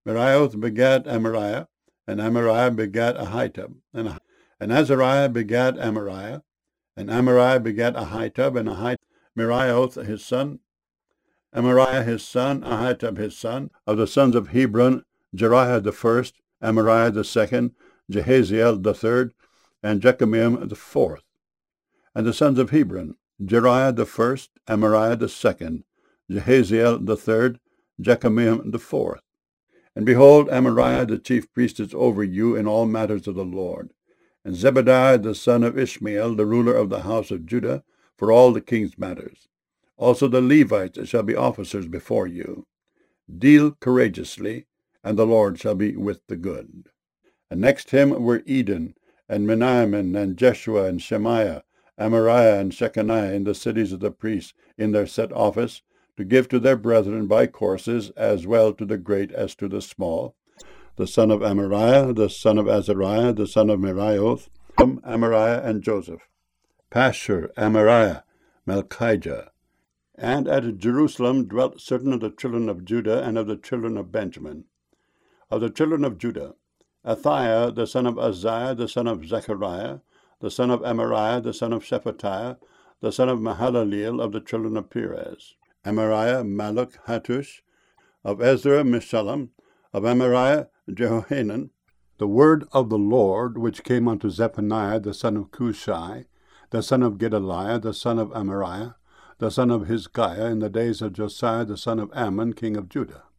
Meraioth begat Amariah, and Amariah begat Ahitub, and Azariah begat Amariah, and Amariah begat Ahitub, and Meraioth his son, Amariah his son, Ahitub his son. Of the sons of Hebron, Jeriah the first, Amariah the second, Jehaziel the third, and Jekameam the fourth. And the sons of Hebron, Jeriah the first, Amariah the second, Jehaziel the third, Jekameam the fourth. And behold, Amariah the chief priest is over you in all matters of the Lord. And Zebadiah the son of Ishmael, the ruler of the house of Judah, for all the king's matters. Also the Levites shall be officers before you. Deal courageously, and the Lord shall be with the good. And next him were Eden, and Meniamin, and Jeshua, and Shemaiah, Amariah, and Shechaniah in the cities of the priests in their set office, to give to their brethren by courses, as well to the great as to the small. The son of Amariah, the son of Azariah, the son of Meraioth, Amariah and Joseph. Pashur, Amariah, Malchijah. And at Jerusalem dwelt certain of the children of Judah and of the children of Benjamin. Of the children of Judah, Athaiah, the son of Uzziah, the son of Zechariah, the son of Amariah, the son of Shephatiah, the son of Mahalaleel, of the children of Perez. Amariah, Malluch, Hattush. Of Ezra, Meshullam. Of Amariah, Jehohanan. The word of the Lord, which came unto Zephaniah, the son of Cushai, the son of Gedaliah, the son of Amariah, the son of Hizkiah, in the days of Josiah, the son of Ammon, king of Judah.